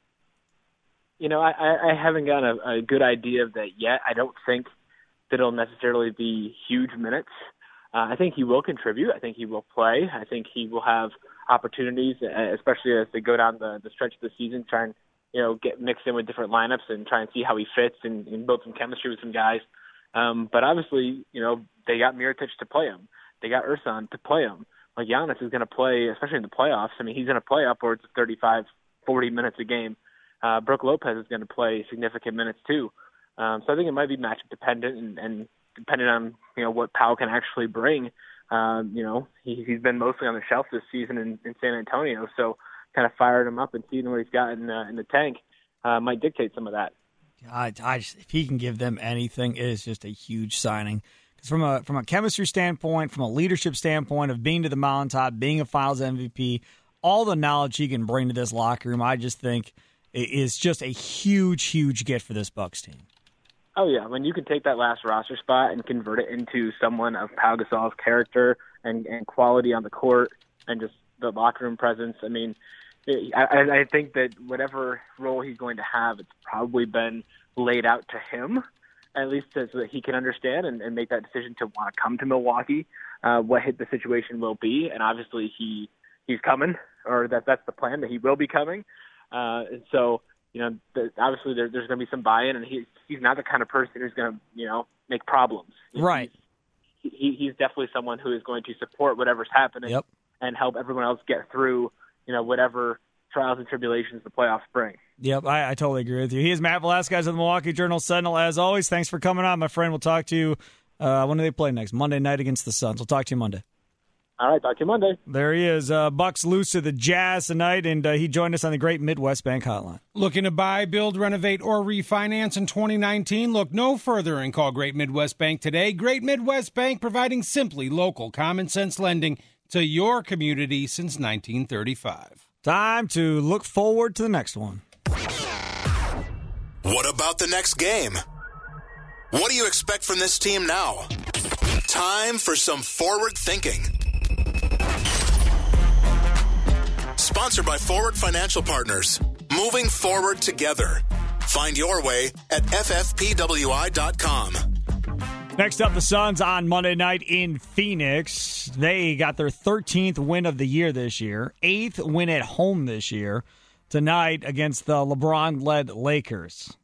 You know, I, I haven't got a, a good idea of that yet. I don't think that it'll necessarily be huge minutes. Uh, I think he will contribute. I think he will play. I think he will have opportunities, especially as they go down the, the stretch of the season, try and, you know, get mixed in with different lineups and try and see how he fits and, and build some chemistry with some guys. Um, but obviously, you know, they got Mirotic to play him. They got Ersan to play him. Like, Giannis is going to play, especially in the playoffs. I mean, he's going to play upwards of thirty-five, forty minutes a game. Uh, Brook Lopez is going to play significant minutes too. Um, so I think it might be matchup dependent and, and depending on, you know, what Pau can actually bring. Um, you know, he, he's been mostly on the shelf this season in, in San Antonio. So kind of firing him up and seeing what he's got in, uh, in the tank uh, might dictate some of that. I, I just, if he can give them anything, it is just a huge signing. Because from a from a chemistry standpoint, from a leadership standpoint of being to the mountaintop, being a Finals M V P, all the knowledge he can bring to this locker room, I just think it is just a huge, huge get for this Bucks team. Oh yeah, when you can take that last roster spot and convert it into someone of Pau Gasol's character and, and quality on the court, and just the locker room presence. I mean, I, I think that whatever role he's going to have, it's probably been laid out to him, at least so that he can understand and, and make that decision to want to come to Milwaukee, uh, what the situation will be. And obviously he he's coming, or that that's the plan, that he will be coming. Uh, and so, you know, the, obviously there, there's going to be some buy-in, and he's, he's not the kind of person who's going to, you know, make problems. Right. He's, he, he's definitely someone who is going to support whatever's happening yep. and help everyone else get through, you know, whatever trials and tribulations the playoffs bring. Yep, I, I totally agree with you. He is Matt Velasquez of the Milwaukee Journal-Sentinel. As always, thanks for coming on, my friend. We'll talk to you. Uh, when do they play next? Monday night against the Suns. We'll talk to you Monday. All right, talk to you Monday. There he is. Uh, Bucks lose to the Jazz tonight, and uh, he joined us on the Great Midwest Bank Hotline. Looking to buy, build, renovate, or refinance in twenty nineteen? Look no further and call Great Midwest Bank today. Great Midwest Bank, providing simply local, common-sense lending to your community since nineteen thirty-five. Time to look forward to the next one. What about the next game? What do you expect from this team now? Time for some forward thinking. Sponsored by Forward Financial Partners. Moving forward together. Find your way at F F P W I dot com. Next up, the Suns on Monday night in Phoenix. They got their thirteenth win of the year this year, eighth win at home this year, tonight against the LeBron-led Lakers.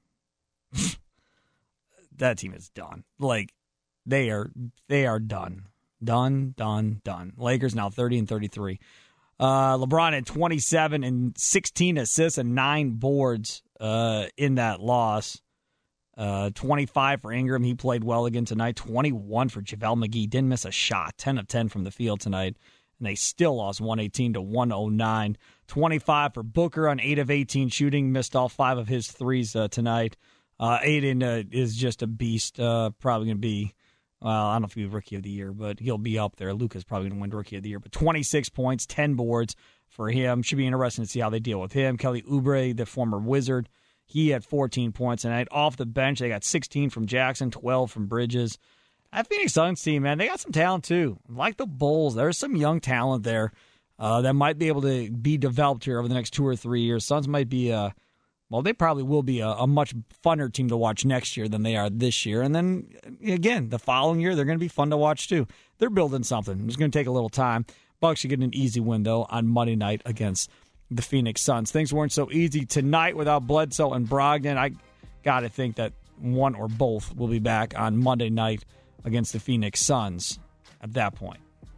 That team is done. Like, they are they are done. Done, done, done. Lakers now thirty and thirty-three. Uh, LeBron had twenty-seven and sixteen assists and nine boards uh, in that loss. Uh, twenty-five for Ingram. He played well again tonight. twenty-one for JaVale McGee. Didn't miss a shot. ten of ten from the field tonight. And they still lost one eighteen to one oh nine. twenty-five for Booker on eight of eighteen shooting. Missed all five of his threes uh, tonight. Uh, Aiden uh, is just a beast. Uh, probably going to be, well, I don't know if he'll be Rookie of the Year, but he'll be up there. Luka's probably going to win Rookie of the Year. But twenty-six points, ten boards for him. Should be interesting to see how they deal with him. Kelly Oubre, the former Wizard, he had fourteen points tonight. Off the bench, they got sixteen from Jackson, twelve from Bridges. That Phoenix Suns team, man, they got some talent too. Like the Bulls, there's some young talent there uh, that might be able to be developed here over the next two or three years. Suns might be, uh, well, they probably will be a, a much funner team to watch next year than they are this year. And then, again, the following year, they're going to be fun to watch too. They're building something. It's going to take a little time. Bucks should get an easy win, though, on Monday night against the Phoenix Suns. Things weren't so easy tonight without Bledsoe and Brogdon. I got to think that one or both will be back on Monday night against the Phoenix Suns at that point.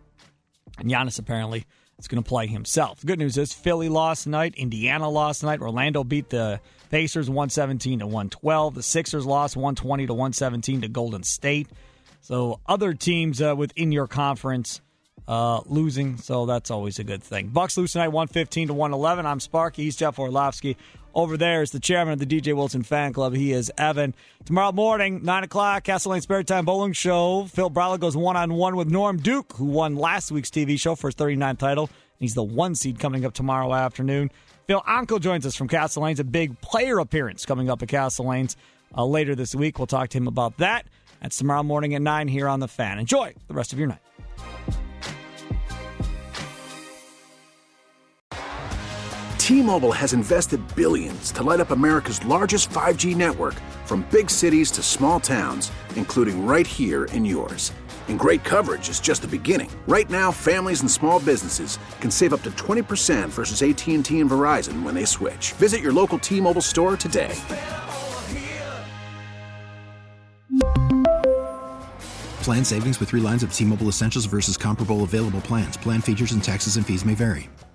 And Giannis apparently is going to play himself. The good news is Philly lost tonight. Indiana lost tonight. Orlando beat the Pacers one seventeen to one twelve. The Sixers lost one twenty to one seventeen to Golden State. So other teams uh, within your conference uh, losing, so that's always a good thing. Bucks lose tonight one fifteen to one eleven. I'm Sparky. He's Jeff Orlovsky. Over there is the chairman of the D J Wilson Fan Club. He is Evan. Tomorrow morning, nine o'clock, Castle Lane Spare Time Bowling Show. Phil Browler goes one-on-one with Norm Duke, who won last week's T V show for his thirty-ninth title. He's the one seed coming up tomorrow afternoon. Phil Anko joins us from Castle Lanes. A big player appearance coming up at Castle Lanes uh, later this week. We'll talk to him about that. That's tomorrow morning at nine here on The Fan. Enjoy the rest of your night. T-Mobile has invested billions to light up America's largest five G network, from big cities to small towns, including right here in yours. And great coverage is just the beginning. Right now, families and small businesses can save up to twenty percent versus A T and T and Verizon when they switch. Visit your local T-Mobile store today. Plan savings with three lines of T-Mobile Essentials versus comparable available plans. Plan features and taxes and fees may vary.